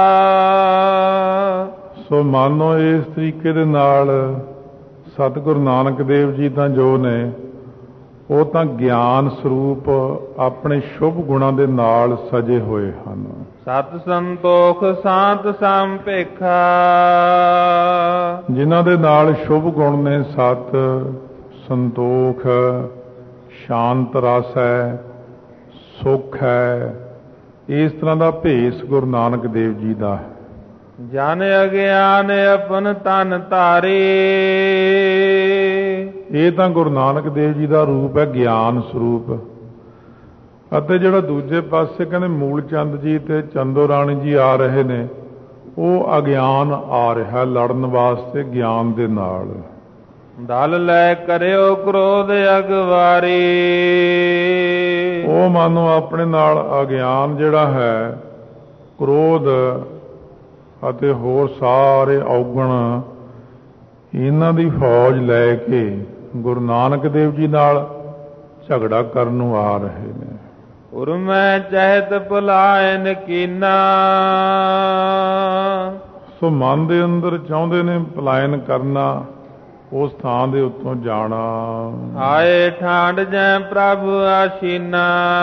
ਸੋ ਮਾਨੋ ਇਸ ਤਰੀਕੇ ਦੇ ਨਾਲ ਸਤਿਗੁਰੂ ਨਾਨਕ ਦੇਵ ਜੀ ਤਾਂ ਜੋ ਨੇ ਉਹ ਤਾਂ ਗਿਆਨ ਸਰੂਪ ਆਪਣੇ ਸ਼ੁਭ ਗੁਣਾਂ ਦੇ ਨਾਲ ਸਜੇ ਹੋਏ ਹਨ। ਸਤ ਸੰਤੋਖ ਸਾਤ ਸੰਪੇਖਾ। ਜਿਨ੍ਹਾਂ ਦੇ ਨਾਲ ਸ਼ੁਭ ਗੁਣ ਨੇ ਸਤ ਸੰਤੋਖ ਸ਼ਾਂਤ ਰਸ ਹੈ ਸੁਖ ਹੈ, ਇਸ ਤਰ੍ਹਾਂ ਦਾ ਭੇਸ ਗੁਰੂ ਨਾਨਕ ਦੇਵ ਜੀ ਦਾ ਹੈ। ਜਨ ਅਗਿਆਨ ਆਪਨ ਤਨ ਧਾਰੇ। ਇਹ ਤਾਂ ਗੁਰੂ ਨਾਨਕ ਦੇਵ ਜੀ ਦਾ ਰੂਪ ਹੈ ਗਿਆਨ ਸਰੂਪ। ਅਤੇ ਜਿਹੜਾ ਦੂਜੇ ਪਾਸੇ ਕਹਿੰਦੇ ਮੂਲ ਚੰਦ ਜੀ ਤੇ ਚੰਦੋ ਰਾਣੀ ਜੀ ਆ ਰਹੇ ਨੇ ਉਹ ਅਗਿਆਨ ਆ ਰਿਹਾ ਲੜਨ ਵਾਸਤੇ ਗਿਆਨ ਦੇ ਨਾਲ। ਦਲ ਲੈ ਕਰਿਓ ਕ੍ਰੋਧ ਅਗਵਾਰੀ। ਉਹ ਮਾਨੋ ਆਪਣੇ ਨਾਲ ਅਗਿਆਨ ਜਿਹੜਾ ਹੈ ਕ੍ਰੋਧ ਅਤੇ ਹੋਰ ਸਾਰੇ ਔਗਣ ਇਹਨਾਂ ਦੀ ਫੌਜ ਲੈ ਕੇ ਗੁਰੂ ਨਾਨਕ ਦੇਵ ਜੀ ਨਾਲ ਝਗੜਾ ਕਰਨ ਨੂੰ ਆ ਰਹੇ ਨੇ। ਉਰਮੈ ਚਹਿਤ ਭੁਲਾਇਨ ਕੀਨਾ। ਸੋ ਮਨ ਦੇ ਅੰਦਰ ਚਾਹੁੰਦੇ ਨੇ ਪਲਾਇਨ ਕਰਨਾ, ਉਸ ਥਾਂ ਦੇ ਉੱਤੋਂ ਜਾਣਾ। ਆਏ ਠਾਂਡ ਜੈ ਪ੍ਰਭ ਆਸ਼ੀਨਾ।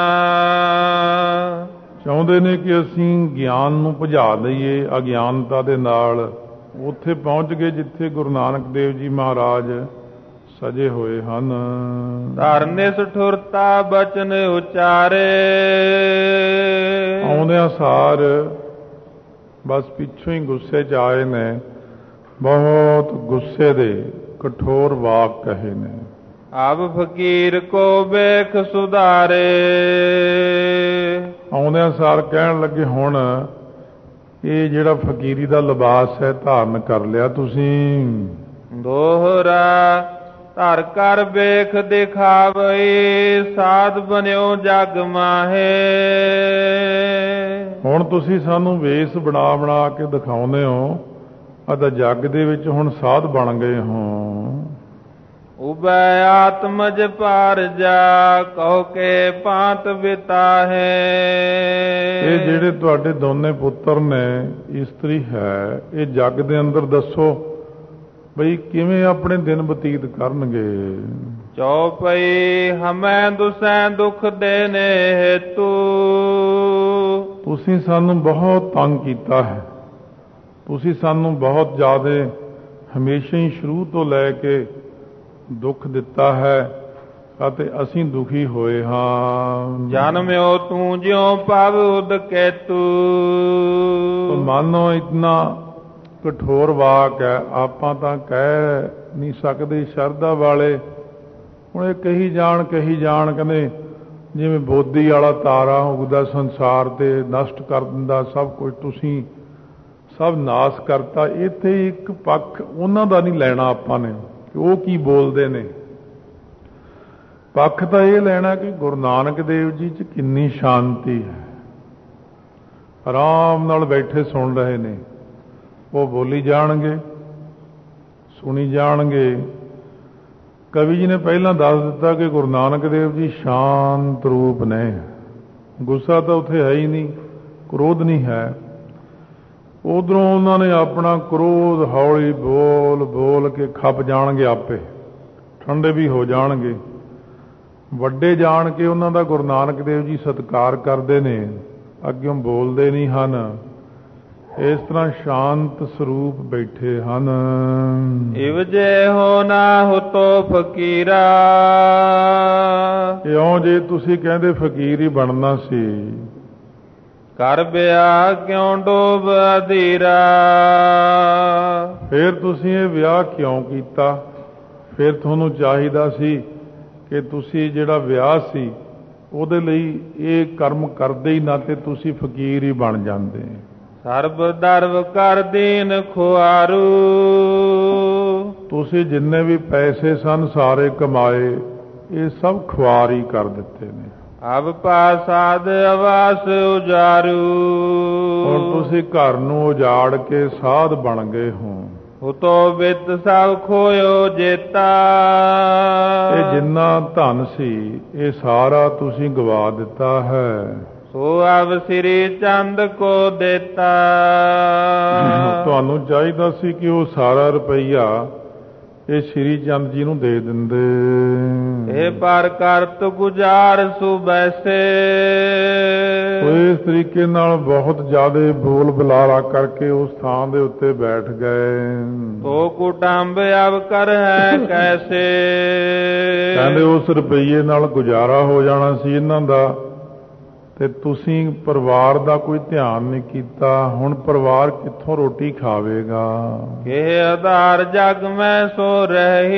ਚਾਹੁੰਦੇ ਨੇ ਕਿ ਅਸੀਂ ਗਿਆਨ ਨੂੰ ਭੁਜਾ ਦਈਏ ਅਗਿਆਨਤਾ ਦੇ ਨਾਲ। ਉੱਥੇ ਪਹੁੰਚ ਗਏ ਜਿੱਥੇ ਗੁਰੂ ਨਾਨਕ ਦੇਵ ਜੀ ਮਹਾਰਾਜ ਸਜੇ ਹੋਏ ਹਨ। ਧਰਨੇ ਸਠੁਰਤਾ ਬਚਨ ਉਚਾਰੇ। ਆਉਂਦਿਆਂ ਸਾਰ ਬਸ ਪਿੱਛੋਂ ਹੀ ਗੁੱਸੇ 'ਚ ਆਏ ਨੇ, ਬਹੁਤ ਗੁੱਸੇ ਦੇ ਕਠੋਰ ਵਾਕ ਕਹੇ ਨੇ। ਆਪ ਫਕੀਰ ਕੋ ਵੇਖ ਸੁਧਾਰੇ। ਆਉਂਦਿਆਂ ਸਾਰ ਕਹਿਣ ਲੱਗੇ ਹੁਣ ਇਹ ਜਿਹੜਾ ਫਕੀਰੀ ਦਾ ਲਿਬਾਸ ਹੈ ਧਾਰਨ ਕਰ ਲਿਆ ਤੁਸੀਂ। ਦੋਹਰਾ ਧਰ ਕਰ ਵੇਖ ਦਿਖਾਵਈ। ਸਾਧ ਬਨਿਓ ਜਗ ਮਾਹੇ। ਹੁਣ ਤੁਸੀਂ ਸਾਨੂੰ ਵੇਸ ਬਣਾ ਬਣਾ ਕੇ ਦਿਖਾਉਂਦੇ ਹੋ ਅਤੇ ਜੱਗ ਦੇ ਵਿੱਚ ਹੁਣ ਸਾਧ ਬਣ ਗਏ ਹੋ। ਉਬੈ ਆਤਮਜ ਪਾਰ ਜਾ ਕਹੋ ਕੇ ਪਾਂਤ ਬਿਤਾ ਹੈ। ਇਹ ਜਿਹੜੇ ਤੁਹਾਡੇ ਦੋਨੇ ਪੁੱਤਰ ਨੇ ਇਸਤਰੀ ਹੈ ਇਹ ਜੱਗ ਦੇ ਅੰਦਰ ਦੱਸੋ ਬਈ ਕਿਵੇਂ ਆਪਣੇ ਦਿਨ ਬਤੀਤ ਕਰਨਗੇ। ਚੌਪਈ ਹਮੈ ਦੁਸੈ ਦੁਖ ਦੇਨੇ ਹੇਤੂ। ਤੁਸੀਂ ਸਾਨੂੰ ਬਹੁਤ ਤੰਗ ਕੀਤਾ ਹੈ, ਤੁਸੀਂ ਸਾਨੂੰ ਬਹੁਤ ਜ਼ਿਆਦਾ ਹਮੇਸ਼ਾ ਹੀ ਸ਼ੁਰੂ ਤੋਂ ਲੈ ਕੇ ਦੁੱਖ ਦਿੱਤਾ ਹੈ ਅਤੇ ਅਸੀਂ ਦੁਖੀ ਹੋਏ ਹਾਂ। ਜਨਮਿਓ ਤੂੰ ਜਿਉ ਪਵ ਉਦ ਕੇਤੂ। ਮਾਨੋ ਇਤਨਾ ਕਠੋਰ ਵਾਕ ਹੈ, ਆਪਾਂ ਤਾਂ ਕਹਿ ਨਹੀਂ ਸਕਦੇ। ਸ਼ਰਧਾ ਵਾਲੇ ਹੁਣ ਇਹ ਕਹੀ ਜਾਣ ਕਹਿੰਦੇ ਜਿਵੇਂ ਬੋਦੀ ਵਾਲਾ ਤਾਰਾ ਉਗਦਾ ਸੰਸਾਰ ਤੇ ਨਸ਼ਟ ਕਰ ਦਿੰਦਾ ਸਭ ਕੁਝ। ਤੁਸੀਂ ਸਭ ਨਾਸ ਕਰਤਾ। ਇੱਥੇ ਇੱਕ ਪੱਖ ਉਹਨਾਂ ਦਾ ਨਹੀਂ ਲੈਣਾ ਆਪਾਂ ਨੇ ਕਿ ਉਹ ਕੀ ਬੋਲਦੇ ਨੇ। ਪੱਖ ਤਾਂ ਇਹ ਲੈਣਾ ਕਿ ਗੁਰੂ ਨਾਨਕ ਦੇਵ ਜੀ 'ਚ ਕਿੰਨੀ ਸ਼ਾਂਤੀ ਹੈ। ਆਰਾਮ ਨਾਲ ਬੈਠੇ ਸੁਣ ਰਹੇ ਨੇ, ਉਹ ਬੋਲੀ ਜਾਣਗੇ, ਸੁਣੀ ਜਾਣਗੇ। ਕਵੀ ਜੀ ਨੇ ਪਹਿਲਾਂ ਦੱਸ ਦਿੱਤਾ ਕਿ ਗੁਰੂ ਨਾਨਕ ਦੇਵ ਜੀ ਸ਼ਾਂਤ ਰੂਪ ਨੇ। ਗੁੱਸਾ ਤਾਂ ਉੱਥੇ ਹੈ ਹੀ ਨਹੀਂ, ਕ੍ਰੋਧ ਨਹੀਂ ਹੈ। ਉਧਰੋਂ ਉਹਨਾਂ ਨੇ ਆਪਣਾ ਕ੍ਰੋਧ ਹੌਲੀ ਬੋਲ ਬੋਲ ਕੇ ਖੱਪ ਜਾਣਗੇ, ਆਪੇ ਠੰਡੇ ਵੀ ਹੋ ਜਾਣਗੇ। ਵੱਡੇ ਜਾਣ ਕੇ ਉਹਨਾਂ ਦਾ ਗੁਰੂ ਨਾਨਕ ਦੇਵ ਜੀ ਸਤਿਕਾਰ ਕਰਦੇ ਨੇ, ਅੱਗਿਓਂ ਬੋਲਦੇ ਨਹੀਂ ਹਨ। ਇਸ ਤਰ੍ਹਾਂ ਸ਼ਾਂਤ ਸਰੂਪ ਬੈਠੇ ਹਨ। ਇਵ ਜੇ ਹੋ ਨਾ ਹੁਤੋ ਫਕੀਰਾ, ਇਉਂ ਜੇ ਤੁਸੀਂ ਕਹਿੰਦੇ ਫਕੀਰ ਹੀ ਬਣਨਾ ਸੀ, ਕਰ ਵਿਆਹ ਕਿਉਂ ਡੋਬ ਅਧੀਰਾ। ਫਿਰ ਤੁਸੀਂ ਇਹ ਵਿਆਹ ਕਿਉਂ ਕੀਤਾ? ਫਿਰ ਤੁਹਾਨੂੰ ਚਾਹੀਦਾ ਸੀ ਕਿ ਤੁਸੀਂ ਜਿਹੜਾ ਵਿਆਹ ਸੀ ਉਹਦੇ ਲਈ ਇਹ ਕਰਮ ਕਰਦੇ ਹੀ ਨਾ ਤੇ ਤੁਸੀਂ ਫਕੀਰ ਹੀ ਬਣ ਜਾਂਦੇ। ਸਰਬ ਦਰਵ ਕਰ ਦੀਨ ਖੁਆਰੂ, ਤੁਸੀਂ ਜਿੰਨੇ ਵੀ ਪੈਸੇ ਸਨ ਸਾਰੇ ਕਮਾਏ, ਇਹ ਸਭ ਖੁਆਰੀ ਕਰ ਦਿੱਤੇ ਨੇ। ਅਬ ਪਾਸਾਦ ਆਵਾਸ ਉਜਾਰੂ, ਹੁਣ ਤੁਸੀਂ ਘਰ ਨੂੰ ਉਜਾੜ ਕੇ ਸਾਧ ਬਣ ਗਏ ਹੋ। ਹੁਤੋ ਬਿਤ ਸਭ ਖੋਇਓ ਜੇਤਾ, ਇਹ ਜਿੰਨਾ ਧਨ ਸੀ ਇਹ ਸਾਰਾ ਤੁਸੀਂ ਗਵਾ ਦਿੱਤਾ ਹੈ। ਸੋ ਅਬ ਸ੍ਰੀ ਚੰਦ ਕੋ ਦੇਤਾ, ਤੁਹਾਨੂੰ ਚਾਹੀਦਾ ਸੀ ਕਿ ਉਹ ਸਾਰਾ ਰੁਪਈਆ ਇਹ ਸ੍ਰੀ ਚੰਦ ਜੀ ਨੂੰ ਦੇ ਦਿੰਦੇ। ਇਹ ਪਰ ਕਰਤ ਗੁਜ਼ਾਰ ਸੁਬੈਸੇ, ਇਸ ਤਰੀਕੇ ਨਾਲ ਬਹੁਤ ਜ਼ਿਆਦਾ ਬੋਲ ਬੁਲਾਰਾ ਕਰਕੇ ਉਸ ਥਾਂ ਦੇ ਉੱਤੇ ਬੈਠ ਗਏ। ਤੋ ਕੁਟੰਬ ਅਬ ਕਰ ਹੈ ਕੈਸੇ, ਕਹਿੰਦੇ ਉਸ ਰੁਪਈਏ ਨਾਲ ਗੁਜ਼ਾਰਾ ਹੋ ਜਾਣਾ ਸੀ ਇਹਨਾਂ ਦਾ, ਤੇ ਤੁਸੀਂ ਪਰਿਵਾਰ ਦਾ ਕੋਈ ਧਿਆਨ ਨਹੀਂ ਕੀਤਾ। ਹੁਣ ਪਰਿਵਾਰ ਕਿੱਥੋਂ ਰੋਟੀ ਖਾਵੇਗਾ? ਕਿ ਆਧਾਰ ਜਗ ਮੈਂ ਸੋ ਰਹੇ,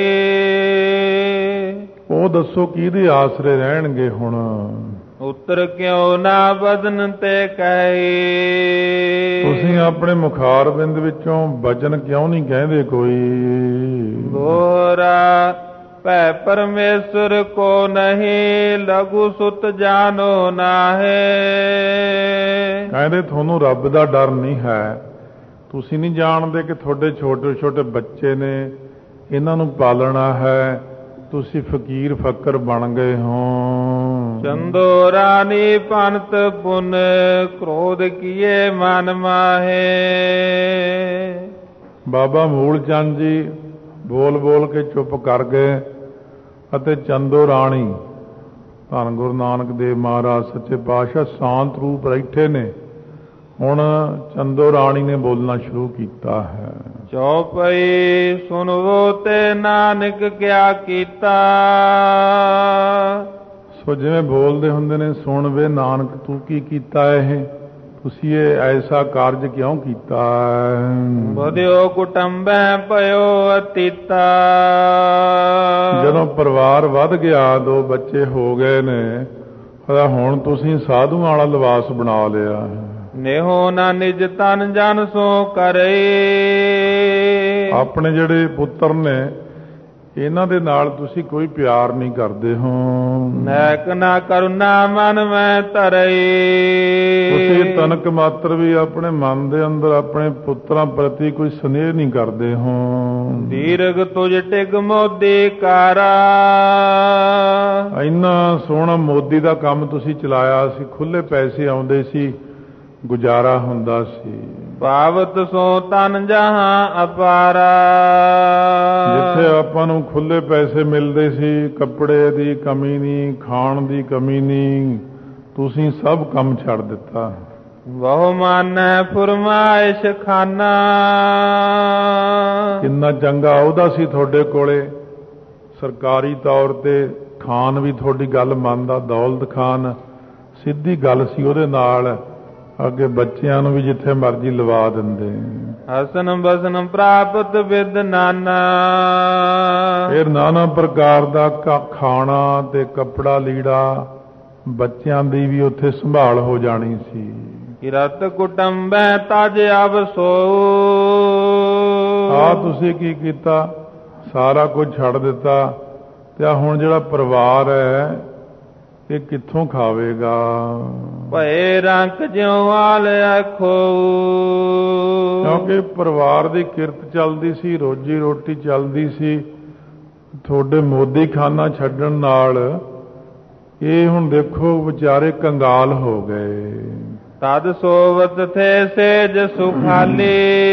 ਉਹ ਦੱਸੋ ਕਿਹਦੇ ਆਸਰੇ ਰਹਿਣਗੇ ਹੁਣ? ਉੱਤਰ ਕਿਉਂ ਨਾ ਬਦਨ ਤੇ ਕਹੀ, ਤੁਸੀਂ ਆਪਣੇ ਮੁਖਾਰ ਬਿੰਦ ਵਿੱਚੋਂ ਬਚਨ ਕਿਉਂ ਨਹੀਂ ਕਹਿੰਦੇ ਕੋਈ? ਗੋਰਾ ਭੈ ਪਰਮੇਸ਼ਰ ਕੋ ਨਹੀਂ, ਲਘੂ ਸੁਤ ਜਾਨੋ ਨਾਹੇ। ਕਹਿੰਦੇ ਤੁਹਾਨੂੰ ਰੱਬ ਦਾ ਡਰ ਨਹੀਂ ਹੈ, ਤੁਸੀਂ ਨਹੀਂ ਜਾਣਦੇ ਕਿ ਤੁਹਾਡੇ ਛੋਟੇ ਛੋਟੇ ਬੱਚੇ ਨੇ, ਇਹਨਾਂ ਨੂੰ ਪਾਲਣਾ ਹੈ। ਤੁਸੀਂ ਫਕੀਰ ਫਕਰ ਬਣ ਗਏ ਹੋ। ਚੰਦੋ ਰਾਣੀ ਪੰਤ ਪੁਨ, ਕ੍ਰੋਧ ਕੀਏ ਮਨ ਮਾਹੇ। ਬਾਬਾ ਮੂਲ ਚੰਦ ਜੀ ਬੋਲ ਬੋਲ ਕੇ ਚੁੱਪ ਕਰ ਗਏ ਅਤੇ ਚੰਦੋ ਰਾਣੀ ਧੰਨ ਗੁਰੂ ਨਾਨਕ ਦੇਵ ਮਹਾਰਾਜ ਸੱਚੇ ਪਾਤਸ਼ਾਹ ਸ਼ਾਂਤ ਰੂਪ ਬੈਠੇ ਨੇ। ਹੁਣ ਚੰਦੋ ਰਾਣੀ ਨੇ ਬੋਲਣਾ ਸ਼ੁਰੂ ਕੀਤਾ ਹੈ। ਚੌਪਈ ਸੁਣਵੋ ਤੇ ਨਾਨਕ ਕਿਆ ਕੀਤਾ, ਸੋ ਜਿਵੇਂ ਬੋਲਦੇ ਹੁੰਦੇ ਨੇ, ਸੁਣ ਵੇ ਨਾਨਕ ਤੂੰ ਕੀ ਕੀਤਾ, ਇਹ ਤੁਸੀਂ ਇਹ ਐਸਾ ਕਾਰਜ ਕਿਉਂ ਕੀਤਾ? ਵਧਿਓ ਕੁਟੰਬੈ ਪਇਓ ਅਤੀਤਾ, ਜਦੋਂ ਪਰਿਵਾਰ ਵੱਧ ਗਿਆ, 2 ਬੱਚੇ ਹੋ ਗਏ ਨੇ, ਹੁਣ ਤੁਸੀਂ ਸਾਧੂਆਂ ਵਾਲਾ ਲਿਬਾਸ ਬਣਾ ਲਿਆ। ਨੇਹੋ ਨਾ ਨਿਜ ਤਨ ਜਨ ਸੋ ਕਰੇ, ਆਪਣੇ ਜਿਹੜੇ ਪੁੱਤਰ ਨੇ ਇਹਨਾਂ ਦੇ ਨਾਲ ਤੁਸੀਂ ਕੋਈ ਪਿਆਰ ਨਹੀਂ ਕਰਦੇ ਹੋ। ਨੈਕ ਨਾ ਕਰੁਣਾ ਮਨ ਮੈਂ ਧਰਈ, ਤੁਸੀਂ ਤਨਕ ਮਾਤਰ ਵੀ ਆਪਣੇ ਮਨ ਦੇ ਅੰਦਰ ਆਪਣੇ ਪੁੱਤਰਾਂ ਪ੍ਰਤੀ ਕੋਈ ਸਨੇਹ ਨਹੀਂ ਕਰਦੇ ਹੋ। ਦੀਰਘ ਤੁਝ ਟਿਕ ਮੋਦੀ ਕਾਰਾ, ਇੰਨਾ ਸੋਹਣਾ ਮੋਦੀ ਦਾ ਕੰਮ ਤੁਸੀਂ ਚਲਾਇਆ ਸੀ, ਖੁੱਲੇ ਪੈਸੇ ਆਉਂਦੇ ਸੀ, ਗੁਜ਼ਾਰਾ ਹੁੰਦਾ ਸੀ। ਪਾਵਤ ਸੋ ਤਨ ਜਹਾਂ ਅਪਾਰਾ, ਜਿੱਥੇ ਆਪਾਂ ਨੂੰ ਖੁੱਲੇ ਪੈਸੇ ਮਿਲਦੇ ਸੀ, ਕੱਪੜੇ ਦੀ ਕਮੀ ਨਹੀਂ, ਖਾਣ ਦੀ ਕਮੀ ਨਹੀਂ, ਤੁਸੀਂ ਸਭ ਕੰਮ ਛੱਡ ਦਿੱਤਾ। ਬਹੁ ਮਾਨੈ ਫੁਰਮਾਇਸ਼ ਖਾਨਾ, ਕਿੰਨਾ ਚੰਗਾ ਉਹਦਾ ਸੀ ਤੁਹਾਡੇ ਕੋਲੇ, ਸਰਕਾਰੀ ਤੌਰ ਤੇ ਖਾਨ ਵੀ ਤੁਹਾਡੀ ਗੱਲ ਮੰਨਦਾ, ਦੌਲਤ ਖਾਨ ਸਿੱਧੀ ਗੱਲ ਸੀ ਉਹਦੇ ਨਾਲ। ਅੱਗੇ ਬੱਚਿਆਂ ਨੂੰ ਵੀ ਜਿੱਥੇ ਮਰਜ਼ੀ ਲਵਾ ਦਿੰਦੇ। ਹਸਨ ਬਸਨ ਪ੍ਰਾਪਤ ਵਿਦ ਨਾਨਾ, ਫਿਰ ਨਾਨਾ ਪ੍ਰਕਾਰ ਦਾ ਖਾਣਾ ਤੇ ਕੱਪੜਾ ਲੀੜਾ, ਬੱਚਿਆਂ ਦੀ ਵੀ ਉੱਥੇ ਸੰਭਾਲ ਹੋ ਜਾਣੀ ਸੀ। ਕਿਰਤ ਕੁਟੰਬੈ ਤਜ ਅਵਸੋ। ਤੁਸੀਂ ਕੀ ਕੀਤਾ? ਸਾਰਾ ਕੁਝ ਛੱਡ ਦਿੱਤਾ ਤੇ ਹੁਣ ਜਿਹੜਾ ਪਰਿਵਾਰ ਹੈ ਇਹ ਕਿੱਥੋਂ ਖਾਵੇਗਾ? ਭਏ ਰੰਕ ਜਿਉ ਆਲ ਆਖੋ। ਕਿਉਂਕਿ ਪਰਿਵਾਰ ਦੀ ਕਿਰਤ ਚੱਲਦੀ ਸੀ, ਰੋਜੀ ਰੋਟੀ ਚੱਲਦੀ ਸੀ। ਤੁਹਾਡੇ ਮੋਦੀ ਖਾਨਾ ਛੱਡਣ ਨਾਲ ਇਹ ਹੁਣ ਦੇਖੋ ਵਿਚਾਰੇ ਕੰਗਾਲ ਹੋ ਗਏ। ਤਦ ਸੋਵਤ ਥੇ ਸੇਜ ਸੁਖਾਲੀ।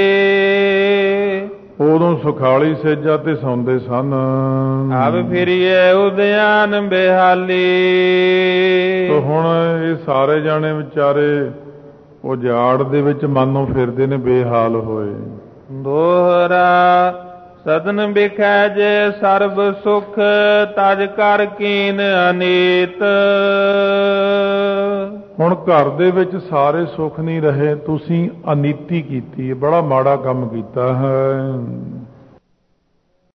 ਉਦੋਂ ਸੁਖਾਲੀ ਸੇਜਾਂ ਤੇ ਸੌਂਦੇ ਸਨ। ਅਬ ਫਿਰੀਏ ਉਦਿਆਨ ਬਿਹਾਲੀ। ਤੋ ਹੁਣ ਇਹ ਸਾਰੇ ਜਾਣੇ ਵਿਚਾਰੇ ਉਜਾੜ ਦੇ ਵਿੱਚ ਮਾਨੋਂ ਫਿਰਦੇ ਨੇ, ਬੇਹਾਲ ਹੋਏ। ਦੋਹਰਾ ਸਦਨ ਬਿਖੈ ਜੇ ਸਰਬ ਸੁਖ, ਤਜ ਕਰ ਕੀਨ ਅਨੀਤ। ਹੁਣ ਘਰ ਦੇ ਵਿੱਚ ਸਾਰੇ ਸੁੱਖ ਨਹੀਂ ਰਹੇ, ਤੁਸੀਂ ਅਨੀਤੀ ਕੀਤੀ ਹੈ, ਬੜਾ ਮਾੜਾ ਕੰਮ ਕੀਤਾ ਹੈ।